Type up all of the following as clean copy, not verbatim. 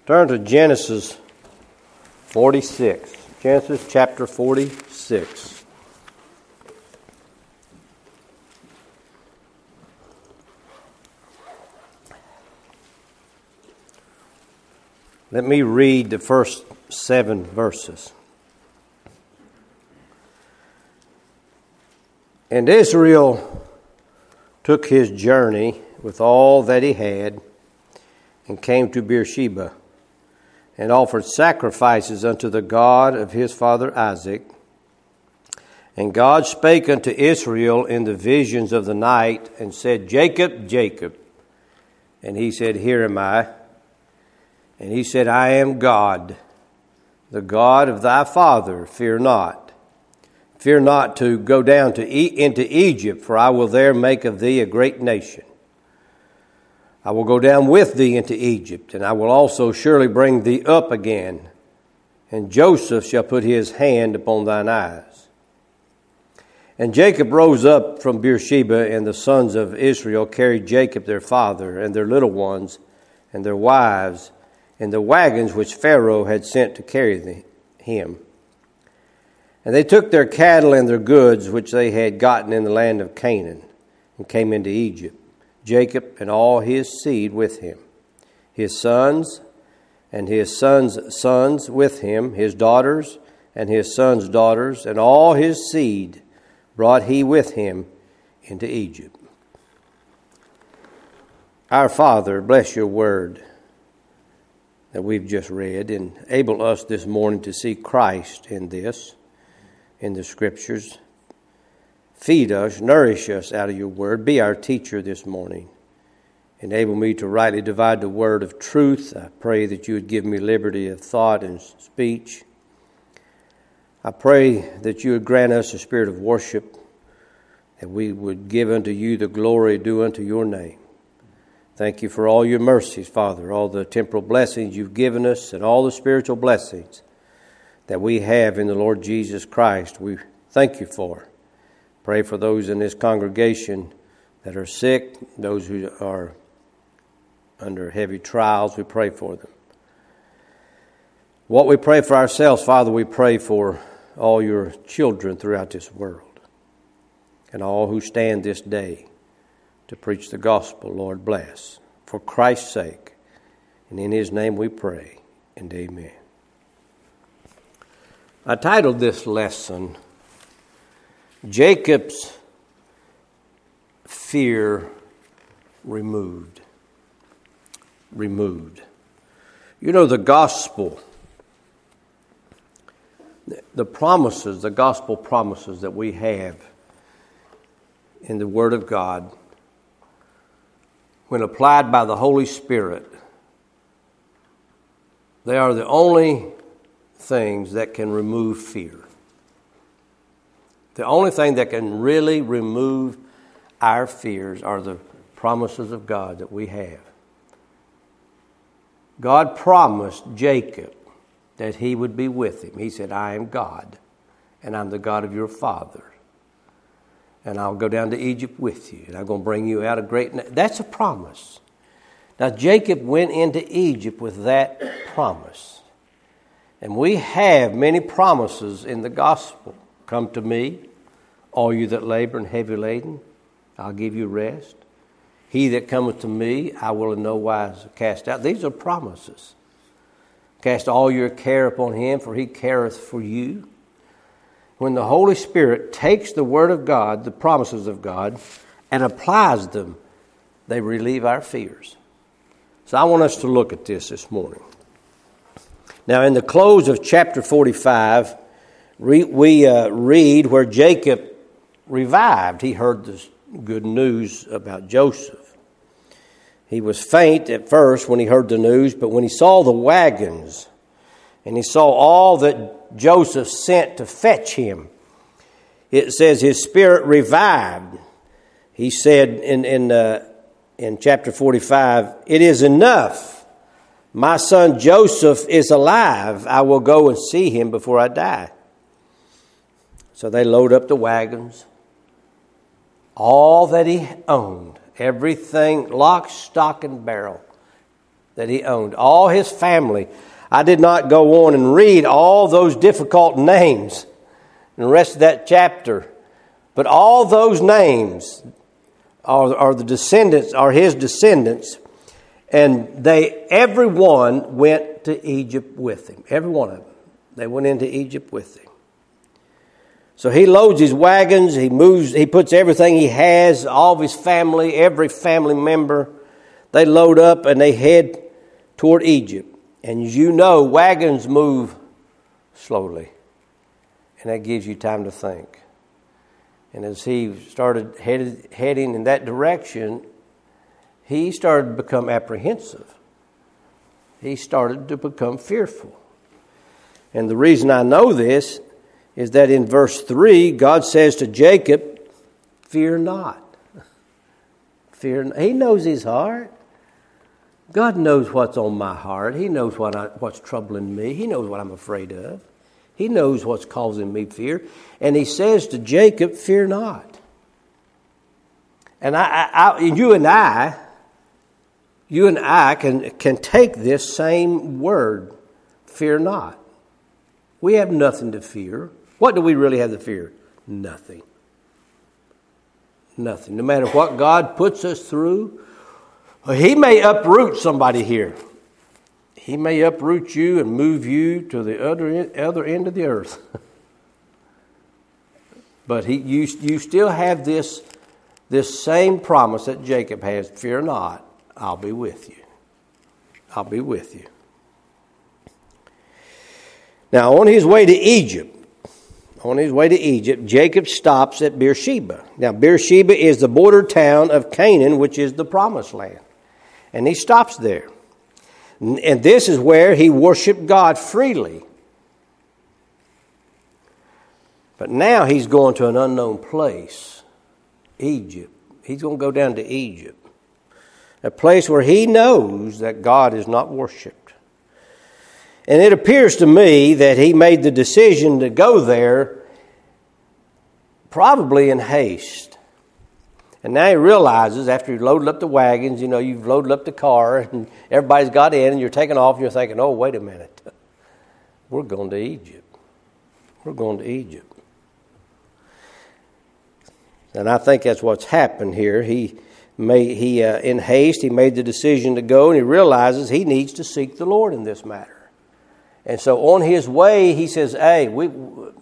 Turn to Genesis 46. Genesis chapter 46. Let me read the first 7 verses. And Israel took his journey with all that he had, and came to Beersheba, and offered sacrifices unto the God of his father Isaac. And God spake unto Israel in the visions of the night, and said, Jacob, Jacob. And he said, Here am I. And he said, I am God, the God of thy father. Fear not. Fear not to go down into Egypt, for I will there make of thee a great nation. I will go down with thee into Egypt, and I will also surely bring thee up again. And Joseph shall put his hand upon thine eyes. And Jacob rose up from Beersheba, and the sons of Israel carried Jacob their father, and their little ones, and their wives, in the wagons which Pharaoh had sent to carry him. And they took their cattle and their goods which they had gotten in the land of Canaan, and came into Egypt, Jacob and all his seed with him, his sons and his sons' sons with him, his daughters and his sons' daughters, and all his seed brought he with him into Egypt. Our Father, bless your word that we've just read, and enable us this morning to see Christ in this, in the Scriptures. Feed us, nourish us out of your word. Be our teacher this morning. Enable me to rightly divide the word of truth. I pray that you would give me liberty of thought and speech. I pray that you would grant us a spirit of worship, that we would give unto you the glory due unto your name. Thank you for all your mercies, Father, all the temporal blessings you've given us, and all the spiritual blessings that we have in the Lord Jesus Christ. We thank you for. Pray for those in this congregation that are sick, those who are under heavy trials. We pray for them. What we pray for ourselves, Father, we pray for all your children throughout this world, and all who stand this day to preach the gospel. Lord, bless. For Christ's sake, and in his name we pray, and amen. I titled this lesson, Jacob's Fear Removed. Removed. You know, the gospel, the promises, the gospel promises that we have in the Word of God, when applied by the Holy Spirit, they are the only things that can remove fear. The only thing that can really remove our fears are the promises of God that we have. God promised Jacob that he would be with him. He said, I am God, and I'm the God of your father. And I'll go down to Egypt with you, and I'm going to bring you out a great... That's a promise. Now, Jacob went into Egypt with that promise. And we have many promises in the gospel. Come to me, all you that labor and heavy laden, I'll give you rest. He that cometh to me, I will in no wise cast out. These are promises. Cast all your care upon him, for he careth for you. When the Holy Spirit takes the Word of God, the promises of God, and applies them, they relieve our fears. So I want us to look at this morning. Now, in the close of chapter 45, we read where Jacob revived. He heard this good news about Joseph. He was faint at first when he heard the news, but when he saw the wagons and he saw all that Joseph sent to fetch him, it says his spirit revived. He said in chapter 45, it is enough. My son Joseph is alive. I will go and see him before I die. So they load up the wagons. All that he owned, everything, lock, stock, and barrel. that he owned. All his family. I did not go on and read all those difficult names in the rest of that chapter. But all those names are the descendants, are his descendants. And everyone went to Egypt with him. Every one of them. They went into Egypt with him. So he loads his wagons, he puts everything he has, all of his family, every family member. They load up and they head toward Egypt. And as you know, wagons move slowly. And that gives you time to think. And as he started heading in that direction, he started to become apprehensive. He started to become fearful. And the reason I know this is that in verse 3, God says to Jacob, fear not. He knows his heart. God knows what's on my heart. He knows what's troubling me. He knows what I'm afraid of. He knows what's causing me fear. And he says to Jacob, fear not. And you and I can take this same word, fear not. We have nothing to fear. What do we really have to fear? Nothing. Nothing. No matter what God puts us through, he may uproot somebody here. He may uproot you and move you to the other end of the earth. But you still have this same promise that Jacob has. Fear not, I'll be with you. I'll be with you. Now, on his way to Egypt, Jacob stops at Beersheba. Now, Beersheba is the border town of Canaan, which is the promised land. And he stops there. And this is where he worshiped God freely. But now he's going to an unknown place, Egypt. He's going to go down to Egypt, a place where he knows that God is not worshipped. And it appears to me that he made the decision to go there probably in haste. And now he realizes after he loaded up the wagons, you've loaded up the car and everybody's got in and you're taking off and you're thinking, oh, wait a minute. We're going to Egypt. We're going to Egypt. And I think that's what's happened here. In haste, he made the decision to go and he realizes he needs to seek the Lord in this matter. And so on his way, he says, hey, we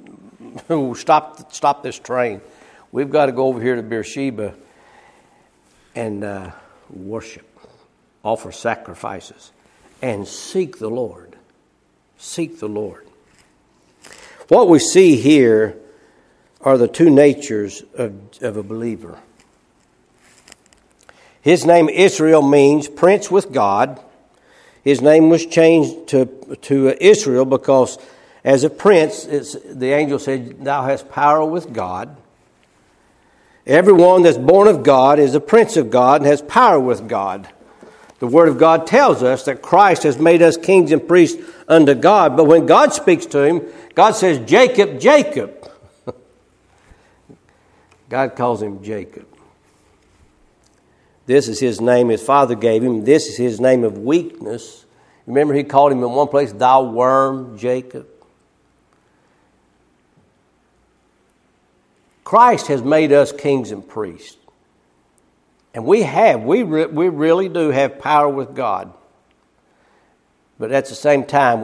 stop this train. We've got to go over here to Beersheba and worship, offer sacrifices, and seek the Lord. Seek the Lord. What we see here are the two natures of a believer. His name Israel means prince with God. His name was changed to Israel because as a prince, the angel said, thou hast power with God. Everyone that's born of God is a prince of God and has power with God. The Word of God tells us that Christ has made us kings and priests unto God. But when God speaks to him, God says, Jacob, Jacob. God calls him Jacob. This is his name his father gave him. This is his name of weakness. Remember he called him in one place, thou worm, Jacob. Christ has made us kings and priests. And we really do have power with God. But at the same time,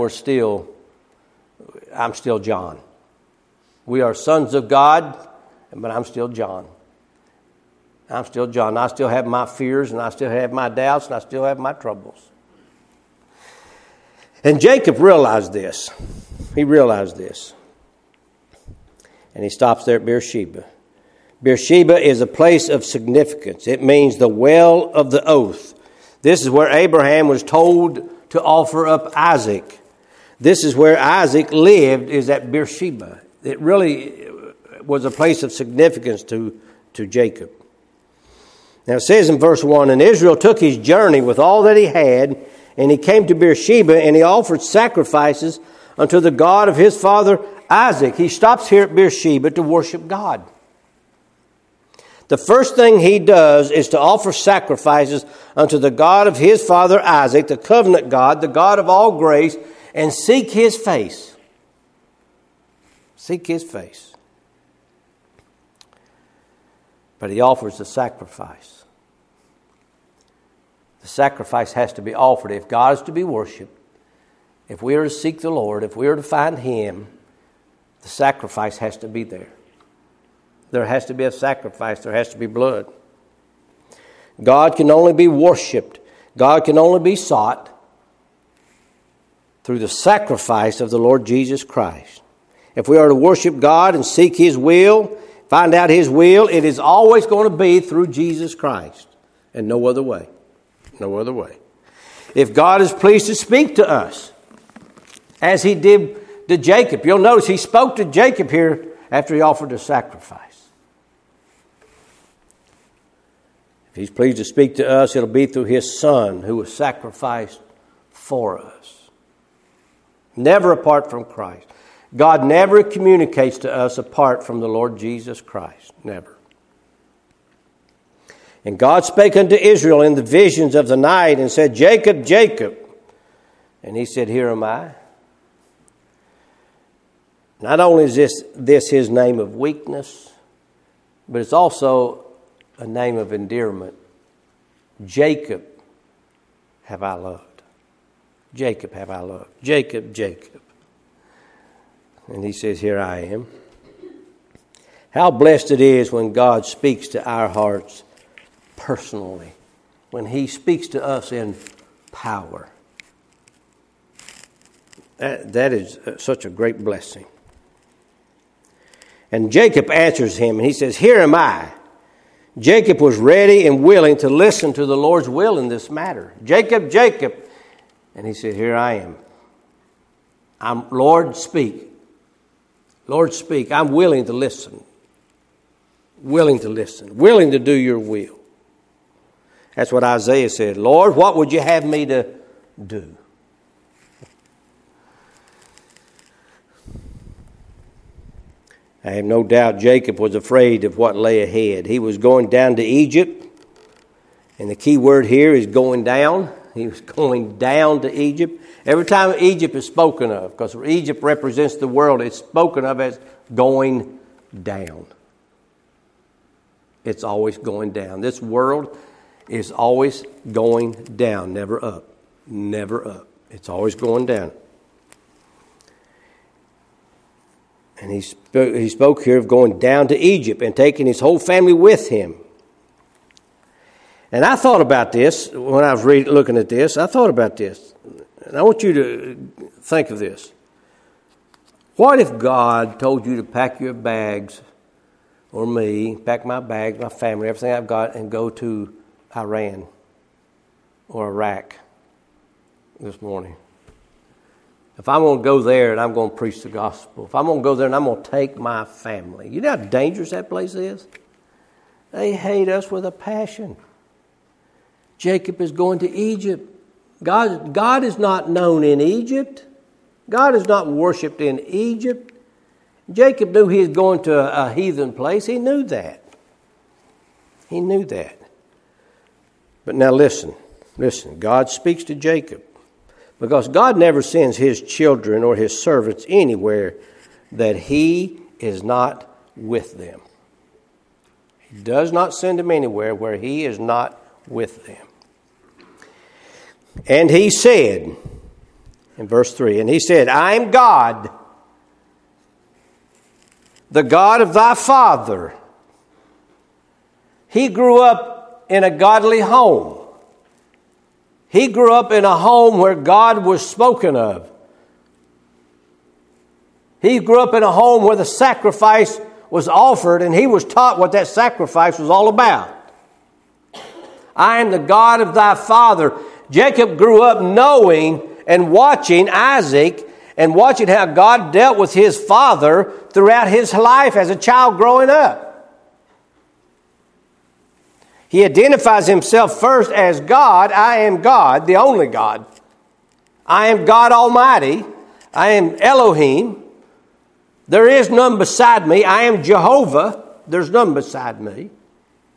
I'm still John. We are sons of God, but I'm still John. I'm still John. I still have my fears, and I still have my doubts, and I still have my troubles. And Jacob realized this. He realized this. And he stops there at Beersheba. Beersheba is a place of significance. It means the well of the oath. This is where Abraham was told to offer up Isaac. This is where Isaac lived, is at Beersheba. It really was a place of significance to Jacob. Now it says in verse 1, and Israel took his journey with all that he had, and he came to Beersheba, and he offered sacrifices unto the God of his father Isaac. He stops here at Beersheba to worship God. the first thing he does is to offer sacrifices unto the God of his father Isaac, the covenant God, the God of all grace, and seek his face. Seek his face. But he offers the sacrifice. The sacrifice has to be offered. If God is to be worshipped, if we are to seek the Lord, if we are to find him, the sacrifice has to be there. There has to be a sacrifice. There has to be blood. God can only be worshipped. God can only be sought through the sacrifice of the Lord Jesus Christ. If we are to worship God and seek his will, find out his will, it is always going to be through Jesus Christ and no other way. No other way. If God is pleased to speak to us, as he did to Jacob, you'll notice he spoke to Jacob here after he offered a sacrifice. If he's pleased to speak to us, it'll be through his Son who was sacrificed for us. Never apart from Christ. God never communicates to us apart from the Lord Jesus Christ. Never. And God spake unto Israel in the visions of the night and said, Jacob, Jacob. And he said, Here am I. Not only is this his name of weakness, but it's also a name of endearment. Jacob have I loved. Jacob have I loved. Jacob, Jacob. And he says, Here I am. How blessed it is when God speaks to our hearts personally, when he speaks to us in power. That is such a great blessing. And Jacob answers him, and he says, Here am I. Jacob was ready and willing to listen to the Lord's will in this matter. Jacob, Jacob. And he said, Here I am. Lord, speak. Lord, speak. I'm willing to listen. Willing to listen. Willing to do your will. That's what Isaiah said. Lord, what would you have me to do? I have no doubt Jacob was afraid of what lay ahead. He was going down to Egypt. And the key word here is going down. He was going down to Egypt. Every time Egypt is spoken of, because Egypt represents the world, it's spoken of as going down. It's always going down. This world is always going down, never up. Never up. It's always going down. And he spoke here of going down to Egypt and taking his whole family with him. And I thought about this when I was looking at this. I thought about this. And I want you to think of this. What if God told you to pack your bags, or me, pack my bags, my family, everything I've got, and go to Iran or Iraq this morning? If I'm going to go there and I'm going to preach the gospel, if I'm going to go there and I'm going to take my family, you know how dangerous that place is? They hate us with a passion. Jacob is going to Egypt. God is not known in Egypt. God is not worshipped in Egypt. Jacob knew he was going to a heathen place. He knew that. He knew that. But now listen. God speaks to Jacob. Because God never sends his children or his servants anywhere that he is not with them. He does not send them anywhere where he is not with them. And he said, in verse 3, and he said, I am God, the God of thy father. He grew up in a godly home. He grew up in a home where God was spoken of. He grew up in a home where the sacrifice was offered, and he was taught what that sacrifice was all about. I am the God of thy father. Jacob grew up knowing and watching Isaac and watching how God dealt with his father throughout his life as a child growing up. He identifies himself first as God. I am God, the only God. I am God Almighty. I am Elohim. There is none beside me. I am Jehovah. There's none beside me.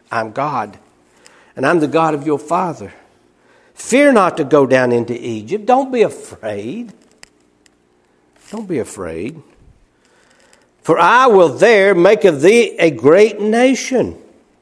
I'm God, and I'm the God of your father. Fear not to go down into Egypt. Don't be afraid. Don't be afraid. For I will there make of thee a great nation.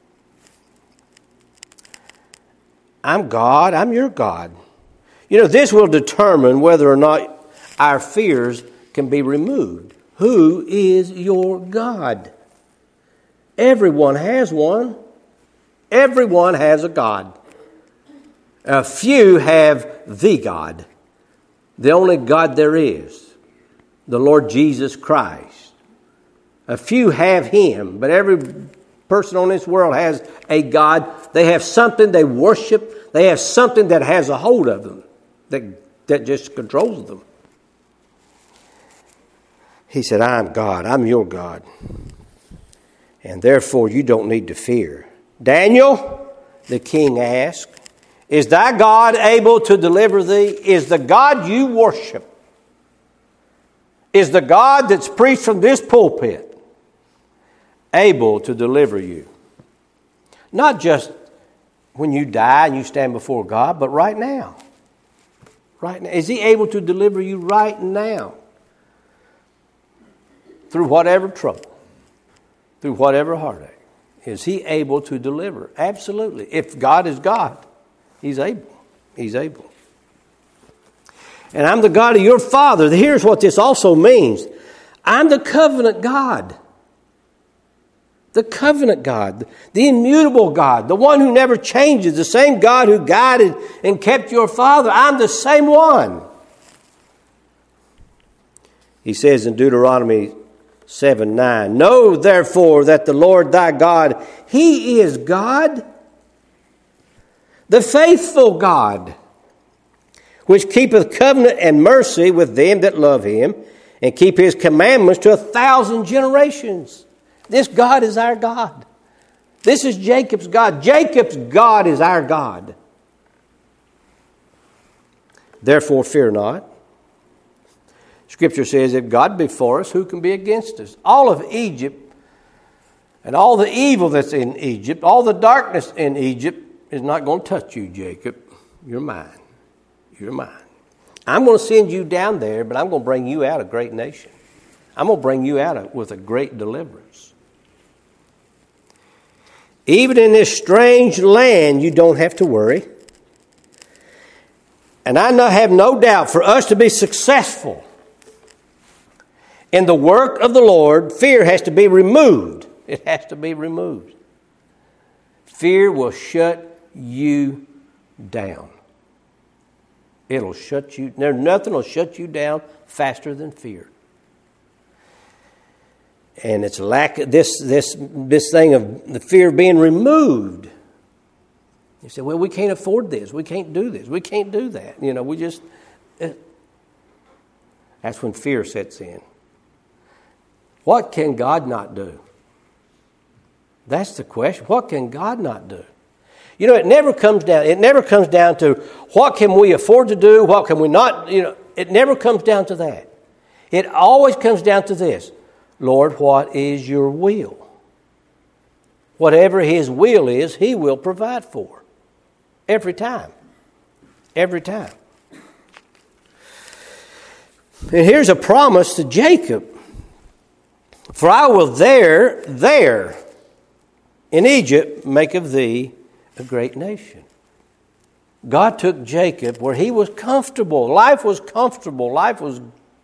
I'm God. I'm your God. You know, this will determine whether or not our fears can be removed. Who is your God? Everyone has one. Everyone has a God. A few have the God, the only God there is, the Lord Jesus Christ. A few have Him, but every person on this world has a God. They have something they worship. They have something that has a hold of them, that just controls them. He said, I'm God. I'm your God. And therefore you don't need to fear. Daniel, the king asked, is thy God able to deliver thee? Is the God you worship, is the God that's preached from this pulpit, able to deliver you? Not just when you die and you stand before God, but right now. Right now. Is He able to deliver you right now? Through whatever trouble, through whatever heartache. Is He able to deliver? Absolutely. If God is God, He's able. He's able. And I'm the God of your father. Here's what this also means. I'm the covenant God. The covenant God. The immutable God. The one who never changes. The same God who guided and kept your father. I'm the same one. He says in Deuteronomy 7:9, know therefore that the Lord thy God, He is God, the faithful God, which keepeth covenant and mercy with them that love Him, and keep His commandments to 1,000 generations. This God is our God. This is Jacob's God. Jacob's God is our God. Therefore fear not. Scripture says, if God be for us, who can be against us? All of Egypt and all the evil that's in Egypt, all the darkness in Egypt is not going to touch you, Jacob. You're mine. You're mine. I'm going to send you down there, but I'm going to bring you out a great nation. I'm going to bring you out with a great deliverance. Even in this strange land, you don't have to worry. And I have no doubt for us to be successful in the work of the Lord, fear has to be removed. It has to be removed. Fear will shut you down. It'll shut you. Nothing will shut you down faster than fear. And it's this thing of the fear being removed. You say, well, we can't afford this. We can't do this. We can't do that. You know, that's when fear sets in. What can God not do? That's the question. What can God not do? You know, it never comes down to what can we afford to do, what can we not, it never comes down to that. It always comes down to this. Lord, what is your will? Whatever His will is, He will provide for. Every time. Every time. And here's a promise to Jacob. For I will there in Egypt make of thee a great nation. God took Jacob where he was comfortable. Life was comfortable. Life was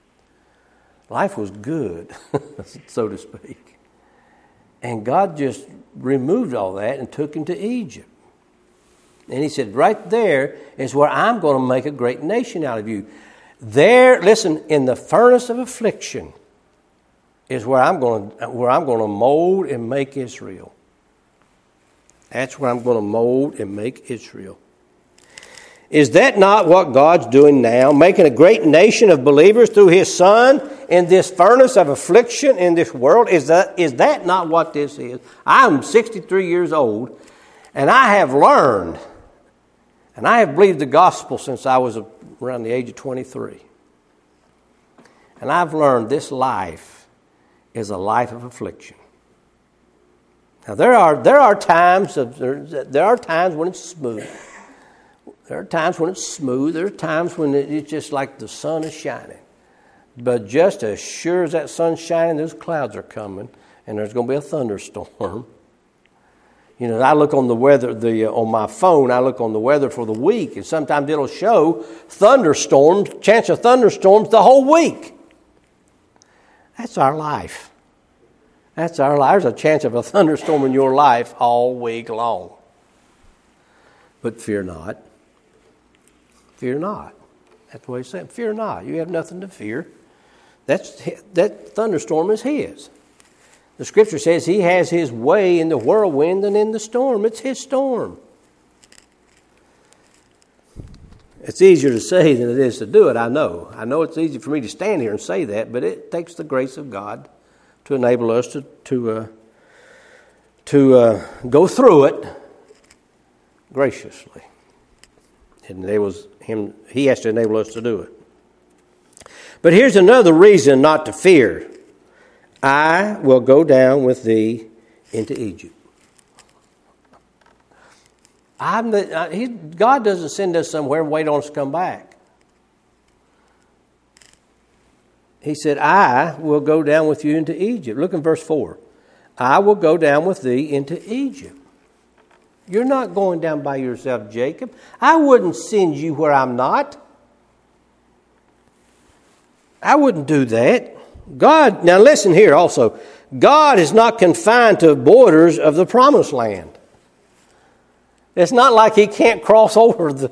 good, so to speak. And God just removed all that and took him to Egypt. And He said, right there is where I'm going to make a great nation out of you. There, listen, in the furnace of affliction is where I'm going to mold and make Israel. That's where I'm going to mold and make Israel. Is that not what God's doing now? Making a great nation of believers through His Son in this furnace of affliction in this world? Is that not what this is? I'm 63 years old, and I have learned, and I have believed the gospel since I was around the age of 23. And I've learned this life is a life of affliction. Now there are times when it's smooth. There are times when it's smooth. There are times when it's just like the sun is shining. But just as sure as that sun's shining, those clouds are coming, and there's going to be a thunderstorm. You know, I look on the weather, on my phone, I look on the weather for the week, and sometimes it'll show thunderstorms, chance of thunderstorms the whole week. That's our life. That's our life. There's a chance of a thunderstorm in your life all week long. But fear not. Fear not. That's what he's saying. Fear not. You have nothing to fear. That thunderstorm is his. The Scripture says he has his way in the whirlwind and in the storm. It's his storm. It's easier to say than it is to do it, I know. I know it's easy for me to stand here and say that, but it takes the grace of God to enable us to go through it graciously. It enables him. He has to enable us to do it. But here's another reason not to fear. I will go down with thee into Egypt. God doesn't send us somewhere and wait on us to come back. He said, I will go down with you into Egypt. Look in verse 4. I will go down with thee into Egypt. You're not going down by yourself, Jacob. I wouldn't send you where I'm not. I wouldn't do that. God, now listen here also. God is not confined to borders of the promised land. It's not like he can't cross over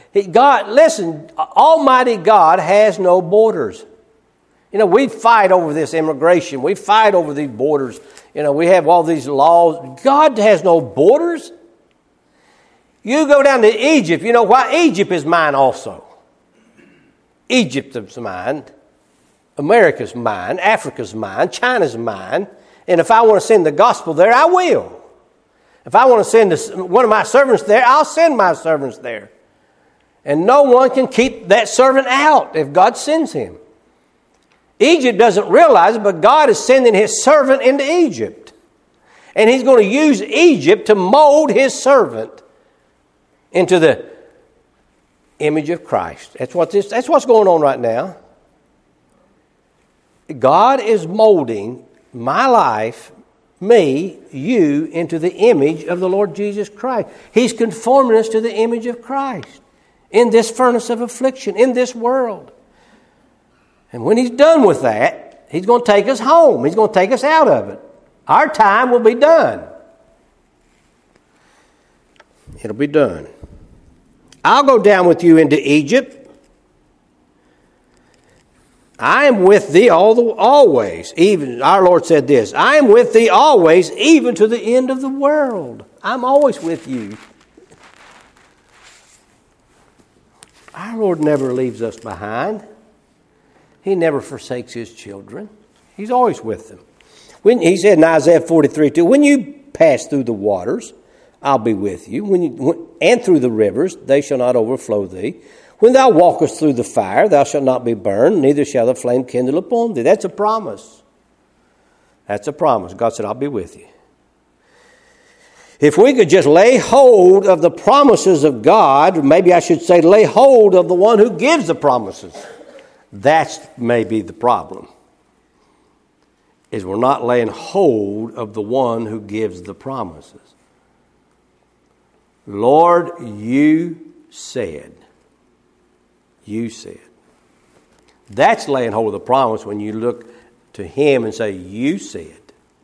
Almighty God has no borders. You know, we fight over this immigration. We fight over these borders. You know, we have all these laws. God has no borders. You go down to Egypt. You know why? Egypt is mine also. Egypt is mine. America's mine. Africa's mine. China's mine. And if I want to send the gospel there, I will. If I want to send one of my servants there, I'll send my servants there. And no one can keep that servant out if God sends him. Egypt doesn't realize it, but God is sending his servant into Egypt. And he's going to use Egypt to mold his servant into the image of Christ. That's what's going on right now. God is molding my life, me, you, into the image of the Lord Jesus Christ. He's conforming us to the image of Christ in this furnace of affliction, in this world. And when he's done with that, he's going to take us home. He's going to take us out of it. Our time will be done. It'll be done. I'll go down with you into Egypt. I am with thee always. Even our Lord said this, I am with thee always, even to the end of the world. I'm always with you. Our Lord never leaves us behind. He never forsakes his children. He's always with them. He said in Isaiah 43:2, when you pass through the waters, I'll be with you. And through the rivers, they shall not overflow thee. When thou walkest through the fire, thou shalt not be burned, neither shall the flame kindle upon thee. That's a promise. That's a promise. God said, I'll be with you. If we could just lay hold of the promises of God, maybe I should say lay hold of the one who gives the promises. That's maybe the problem, is we're not laying hold of the one who gives the promises. Lord, you said. You said. That's laying hold of the promise when you look to him and say, you said.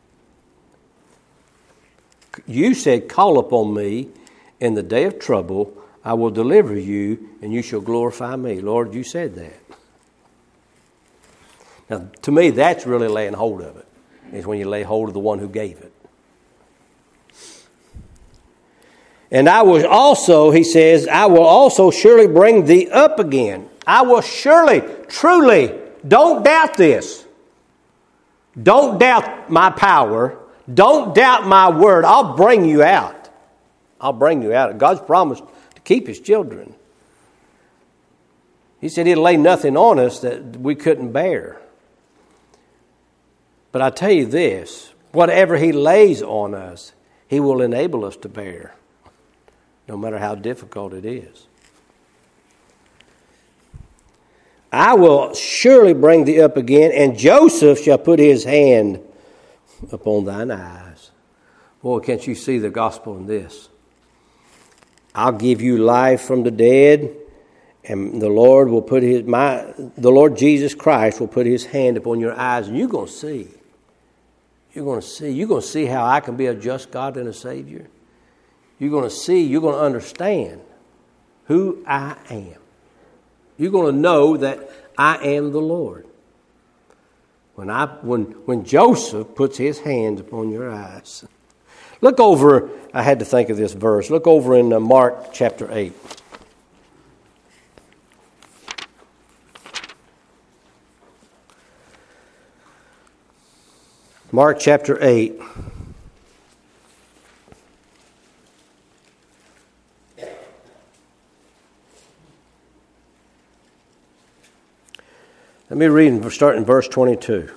You said, call upon me in the day of trouble. I will deliver you and you shall glorify me. Lord, you said that. Now, to me, that's really laying hold of it, is when you lay hold of the one who gave it. And I will also, he says, I will also surely bring thee up again. I will surely, truly, don't doubt this. Don't doubt my power. Don't doubt my word. I'll bring you out. I'll bring you out. God's promised to keep his children. He said he'd lay nothing on us that we couldn't bear. But I tell you this, whatever he lays on us, He will enable us to bear, no matter how difficult it is. I will surely bring thee up again, and Joseph shall put his hand upon thine eyes. Boy, can't you see the gospel in this? I'll give you life from the dead, and the Lord will put the Lord Jesus Christ will put his hand upon your eyes, and you're going to see. You're going to see. You're going to see how I can be a just God and a Savior. You're going to see. You're going to understand who I am. You're going to know that I am the Lord. When Joseph puts his hands upon your eyes. Look over, I had to think of this verse. Look over in Mark chapter 8. Mark chapter 8. Let me read and start in verse 22.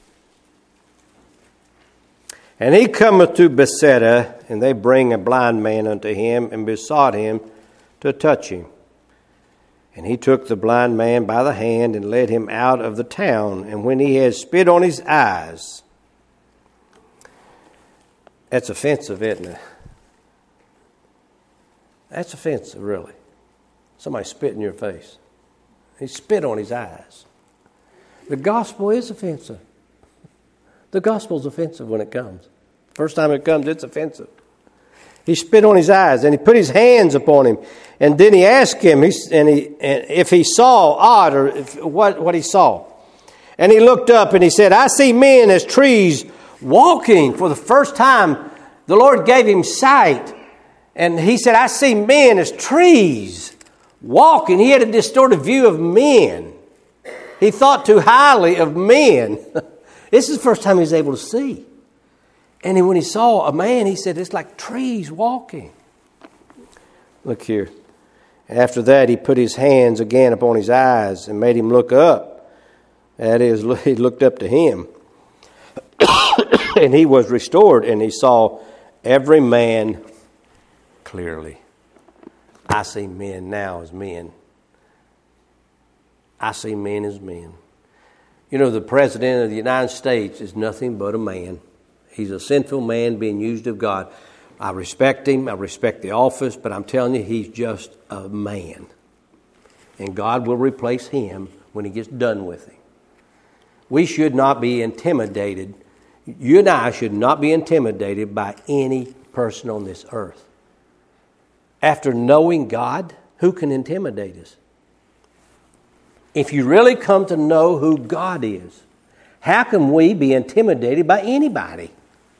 And he cometh to Bethsaida, and they bring a blind man unto him, and besought him to touch him. And he took the blind man by the hand, and led him out of the town. And when he had spit on his eyes... That's offensive, isn't it? That's offensive, really. Somebody spit in your face. He spit on his eyes. The gospel is offensive. The gospel's offensive when it comes. First time it comes, it's offensive. He spit on his eyes, and he put his hands upon him. And then he asked him if he saw aught, or what he saw. And he looked up and he said, I see men as trees walking. For the first time, the Lord gave him sight. And he said, I see men as trees walking. He had a distorted view of men. He thought too highly of men. This is the first time he was able to see. And when he saw a man, he said, it's like trees walking. Look here. After that, he put his hands again upon his eyes and made him look up. That is, he looked up to him. And he was restored, and he saw every man clearly. I see men now as men. I see men as men. You know, the President of the United States is nothing but a man. He's a sinful man being used of God. I respect him. I respect the office, but I'm telling you, he's just a man. And God will replace him when he gets done with him. We should not be intimidated. You and I should not be intimidated by any person on this earth. After knowing God, who can intimidate us? If you really come to know who God is, how can we be intimidated by anybody?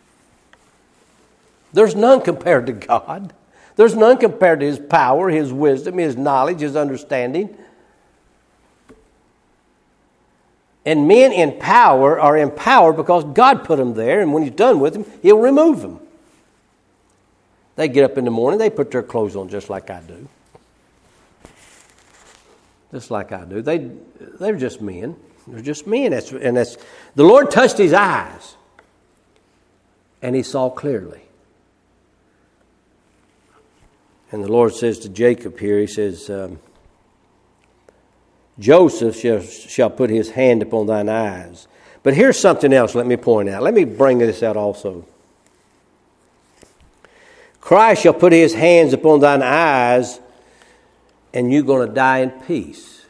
There's none compared to God. There's none compared to His power, His wisdom, His knowledge, His understanding. And men in power are empowered because God put them there, and when He's done with them, He'll remove them. They get up in the morning, they put their clothes on just like I do. Just like I do. They're just men. They're just men. That's the Lord touched his eyes, and he saw clearly. And the Lord says to Jacob here, he says, Joseph shall put his hand upon thine eyes. But here's something else let me point out. Let me bring this out also. Christ shall put his hands upon thine eyes, and you're going to die in peace.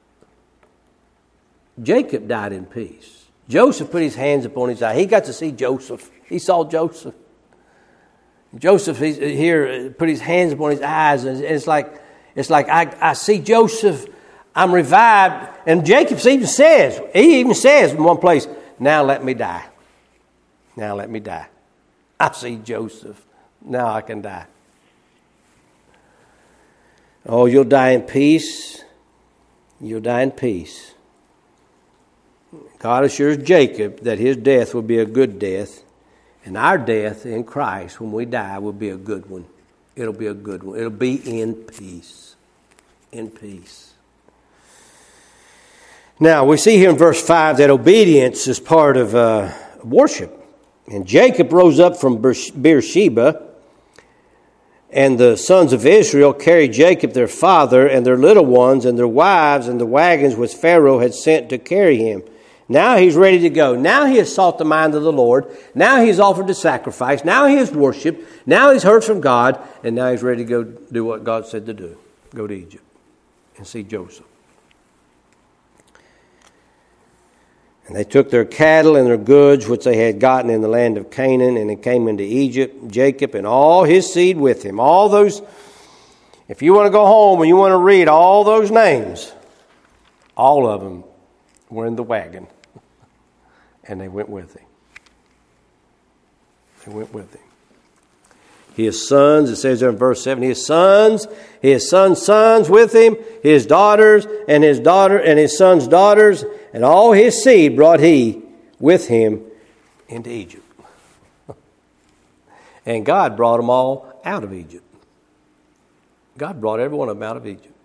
Jacob died in peace. Joseph put his hands upon his eye. He got to see Joseph. He saw Joseph. Joseph here put his hands upon his eyes, and it's like I see Joseph. I'm revived. And Jacob even says in one place, now let me die. Now let me die. I see Joseph. Now I can die. Oh, you'll die in peace. You'll die in peace. God assures Jacob that his death will be a good death. And our death in Christ, when we die, will be a good one. It'll be a good one. It'll be in peace. In peace. Now, we see here in verse 5 that obedience is part of worship. And Jacob rose up from Beersheba, and the sons of Israel carried Jacob their father and their little ones and their wives and the wagons which Pharaoh had sent to carry him. Now he's ready to go. Now he has sought the mind of the Lord. Now he has offered the sacrifice. Now he has worshipped. Now he's heard from God. And now he's ready to go do what God said to do. Go to Egypt and see Joseph. And they took their cattle and their goods which they had gotten in the land of Canaan, and they came into Egypt, Jacob and all his seed with him. All those, if you want to go home and you want to read all those names, all of them were in the wagon. And they went with him. They went with him. His sons, it says there in verse 7, his sons' sons with him, his daughters, and his sons' daughters, and all his seed brought he with him into Egypt. And God brought them all out of Egypt. God brought every one of them out of Egypt.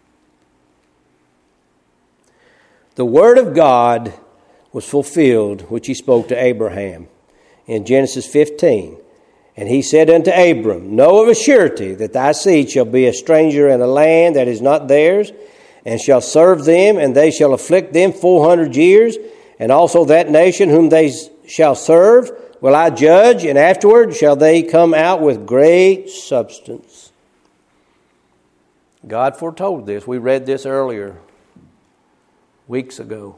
The word of God was fulfilled, which he spoke to Abraham in Genesis 15. And he said unto Abram, Know of a surety that thy seed shall be a stranger in a land that is not theirs, and shall serve them, and they shall afflict them 400 years, and also that nation whom they shall serve will I judge, and afterward shall they come out with great substance. God foretold this. We read this earlier, weeks ago.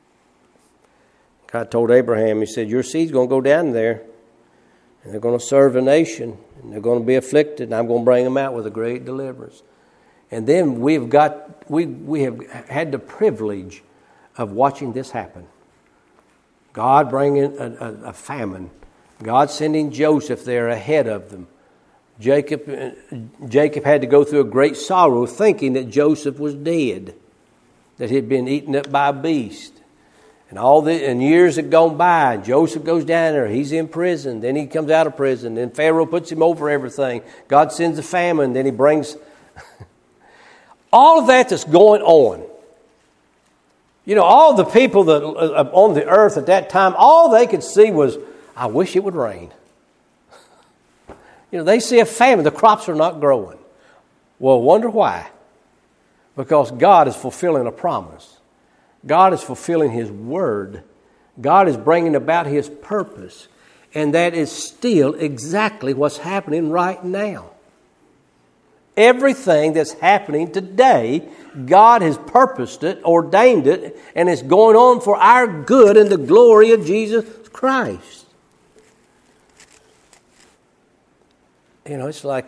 God told Abraham, he said, your seed's going to go down there, and they're going to serve a nation, and they're going to be afflicted, and I'm going to bring them out with a great deliverance. And then we have had the privilege of watching this happen. God bringing a famine. God sending Joseph there ahead of them. Jacob had to go through a great sorrow thinking that Joseph was dead, that he'd been eaten up by a beast. And years had gone by. Joseph goes down there. He's in prison. Then he comes out of prison. Then Pharaoh puts him over everything. God sends a famine. Then he brings... all of that's going on. You know, all the people that on the earth at that time, all they could see was, I wish it would rain. You know, they see a famine. The crops are not growing. Well, wonder why. Because God is fulfilling a promise. God is fulfilling His word. God is bringing about His purpose. And that is still exactly what's happening right now. Everything that's happening today, God has purposed it, ordained it, and it's going on for our good and the glory of Jesus Christ. You know, it's like,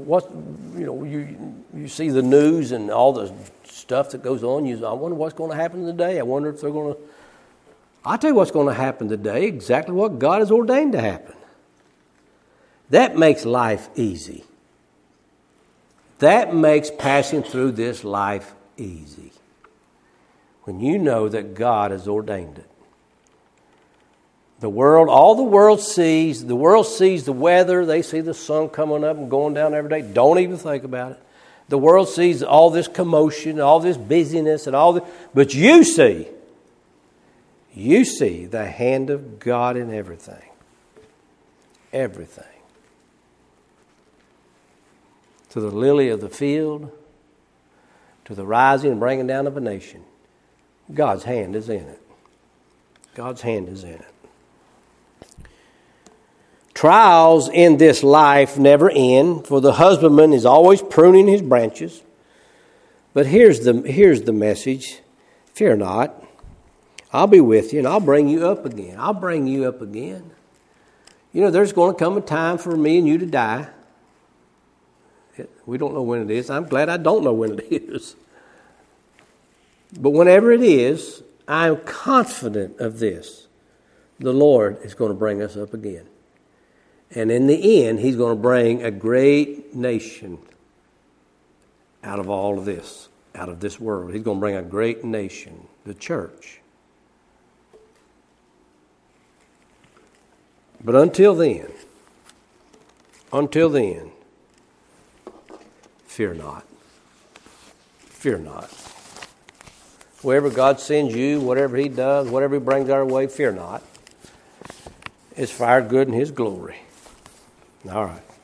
you see the news and all the stuff that goes on. I wonder what's going to happen today. I wonder if they're going to... I'll tell you what's going to happen today, exactly what God has ordained to happen. That makes life easy. That makes passing through this life easy. When you know that God has ordained it. All the world sees the weather. They see the sun coming up and going down every day. Don't even think about it. The world sees all this commotion, all this busyness, and all this. But you see the hand of God in everything. Everything. To the lily of the field, to the rising and bringing down of a nation. God's hand is in it. God's hand is in it. Trials in this life never end, for the husbandman is always pruning his branches. But here's the message. Fear not. I'll be with you and I'll bring you up again. I'll bring you up again. You know, there's going to come a time for me and you to die. We don't know when it is. I'm glad I don't know when it is. But whenever it is, I'm confident of this. The Lord is going to bring us up again. And in the end, He's going to bring a great nation out of all of this, out of this world. He's going to bring a great nation, the church. But until then, fear not. Fear not. Wherever God sends you, whatever He does, whatever He brings our way, fear not. It's for our good and His glory. All right.